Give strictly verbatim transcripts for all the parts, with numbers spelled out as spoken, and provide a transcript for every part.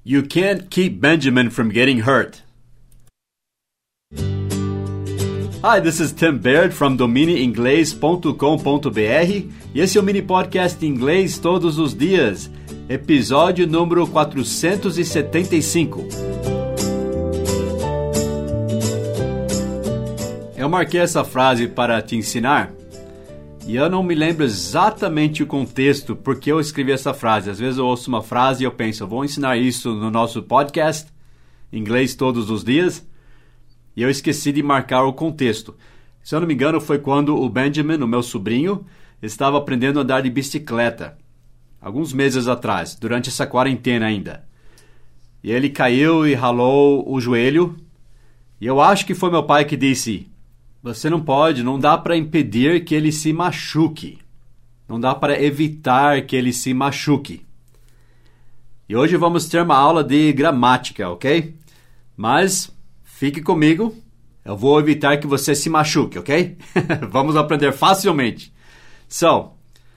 You can't keep Benjamin from getting hurt. Hi, this is Tim Baird from domine inglês ponto com ponto b r e esse é o mini podcast inglês todos os dias, episódio número quatrocentos e setenta e cinco. Eu marquei essa frase para te ensinar e eu não me lembro exatamente o contexto porque eu escrevi essa frase. Às vezes eu ouço uma frase e eu penso, eu vou ensinar isso no nosso podcast, inglês todos os dias, e eu esqueci de marcar o contexto. Se eu não me engano, foi quando o Benjamin, o meu sobrinho, estava aprendendo a andar de bicicleta, alguns meses atrás, durante essa quarentena ainda. E ele caiu e ralou o joelho, e eu acho que foi meu pai que disse, você não pode, não dá para impedir que ele se machuque. Não dá para evitar que ele se machuque. E hoje vamos ter uma aula de gramática, ok? Mas fique comigo, eu vou evitar que você se machuque, ok? Vamos aprender facilmente. So,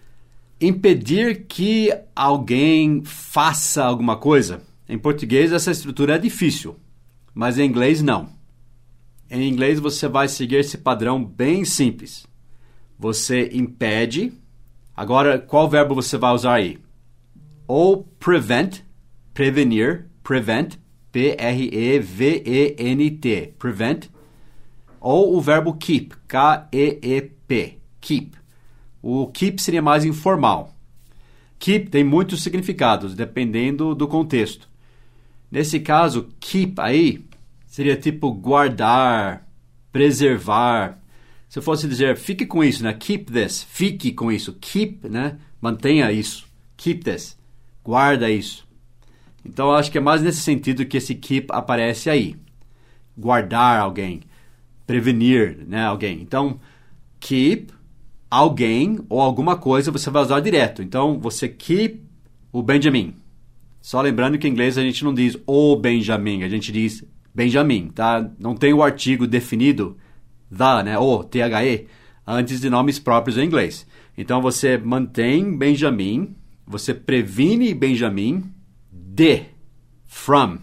impedir que alguém faça alguma coisa. Em português essa estrutura é difícil, mas em inglês não. Em inglês você vai seguir esse padrão bem simples. Você impede. Agora, qual verbo você vai usar aí? Ou prevent, prevenir, prevent, P R E V E N T, prevent. Ou o verbo keep, K E E P, keep. O keep seria mais informal. Keep tem muitos significados, dependendo do contexto. Nesse caso, keep aí seria tipo guardar, preservar. Se eu fosse dizer, fique com isso, né? Keep this, fique com isso. Keep, né? Mantenha isso. Keep this, guarda isso. Então, eu acho que é mais nesse sentido que esse keep aparece aí. Guardar alguém, prevenir, né, alguém. Então, keep, alguém ou alguma coisa você vai usar direto. Então, você keep o Benjamin. Só lembrando que em inglês a gente não diz o Benjamin, a gente diz Benjamin, tá? Não tem o artigo definido, the, né, o, T H E, antes de nomes próprios em inglês. Então, você mantém Benjamin, você previne Benjamin de, from,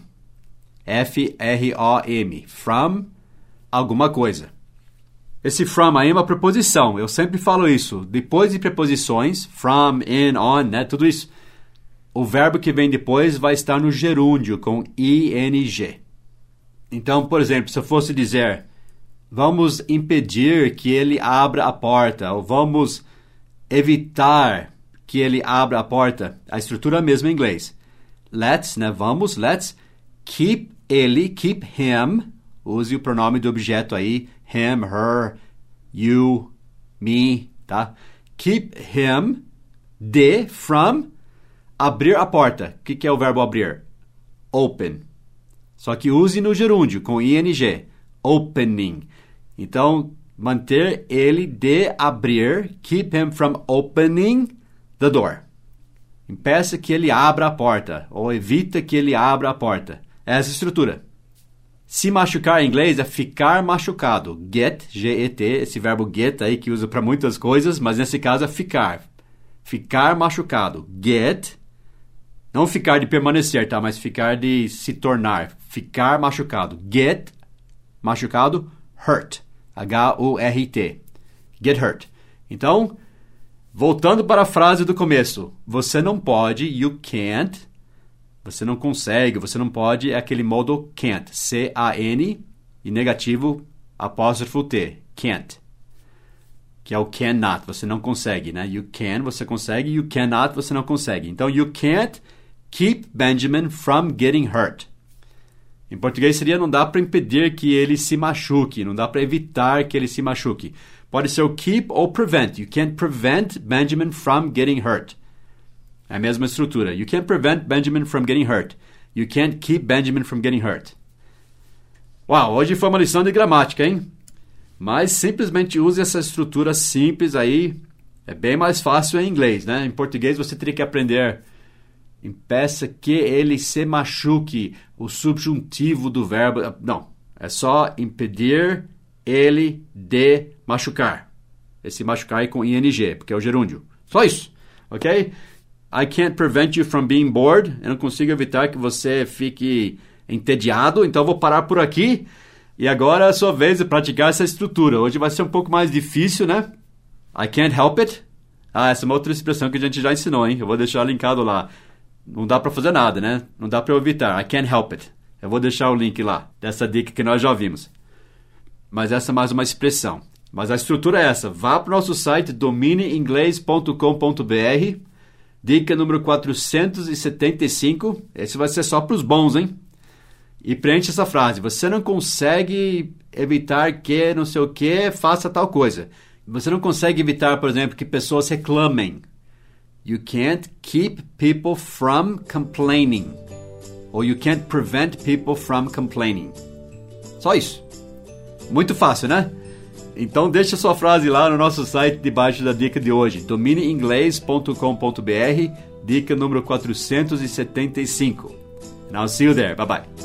F R O M, from alguma coisa. Esse from aí é uma preposição, eu sempre falo isso. Depois de preposições, from, in, on, né, tudo isso, o verbo que vem depois vai estar no gerúndio com I N G. Então, por exemplo, se eu fosse dizer, vamos impedir que ele abra a porta, ou vamos evitar que ele abra a porta, a estrutura é a mesma em inglês. Let's, né, vamos, let's keep ele, keep him, use o pronome do objeto aí, him, her, you, me, tá? Keep him de, from, abrir a porta. O que, que é o verbo abrir? Open. Só que use no gerúndio, com I N G. Opening. Então, manter ele de abrir. Keep him from opening the door. Impeça que ele abra a porta. Ou evita que ele abra a porta. Essa é a estrutura. Se machucar em inglês é ficar machucado. Get, G E T. Esse verbo get aí que usa para muitas coisas. Mas nesse caso é ficar. Ficar machucado. Get. Não ficar de permanecer, tá? Mas ficar de se tornar. Ficar machucado. Get, machucado, hurt. H U R T. Get hurt. Então, voltando para a frase do começo. Você não pode, you can't. Você não consegue, você não pode, é aquele modo can't. C A N e negativo, apóstrofo T. Can't. Que é o cannot, você não consegue, né? You can, você consegue. You cannot, você não consegue. Então, you can't keep Benjamin from getting hurt. Em português seria não dá para impedir que ele se machuque, não dá para evitar que ele se machuque. Pode ser o keep ou prevent. You can't prevent Benjamin from getting hurt. É a mesma estrutura. You can't prevent Benjamin from getting hurt. You can't keep Benjamin from getting hurt. Uau, hoje foi uma lição de gramática, hein? Mas simplesmente use essa estrutura simples aí. É bem mais fácil em inglês, né? Em português você teria que aprender impeça que ele se machuque, o subjuntivo do verbo. Não, é só impedir ele de machucar. Esse machucar é com I N G, porque é o gerúndio. Só isso, ok? I can't prevent you from being bored. Eu não consigo evitar que você fique entediado, então eu vou parar por aqui. E agora é a sua vez de praticar essa estrutura. Hoje vai ser um pouco mais difícil, né? I can't help it. Ah, essa é uma outra expressão que a gente já ensinou, hein? Eu vou deixar linkado lá. Não dá pra fazer nada, né? Não dá pra eu evitar. I can't help it. Eu vou deixar o link lá, dessa dica que nós já ouvimos. Mas essa é mais uma expressão. Mas a estrutura é essa. Vá para o nosso site domine inglês ponto com ponto b r. Dica número quatrocentos e setenta e cinco. Esse vai ser só para os bons, hein? E preencha essa frase. Você não consegue evitar que não sei o que faça tal coisa. Você não consegue evitar, por exemplo, que pessoas reclamem. You can't keep people from complaining. Ou you can't prevent people from complaining. Só isso. Muito fácil, né? Então deixa sua frase lá no nosso site debaixo da dica de hoje. domine inglês ponto com ponto b r. Dica número quatrocentos e setenta e cinco. And I'll see you there. Bye bye.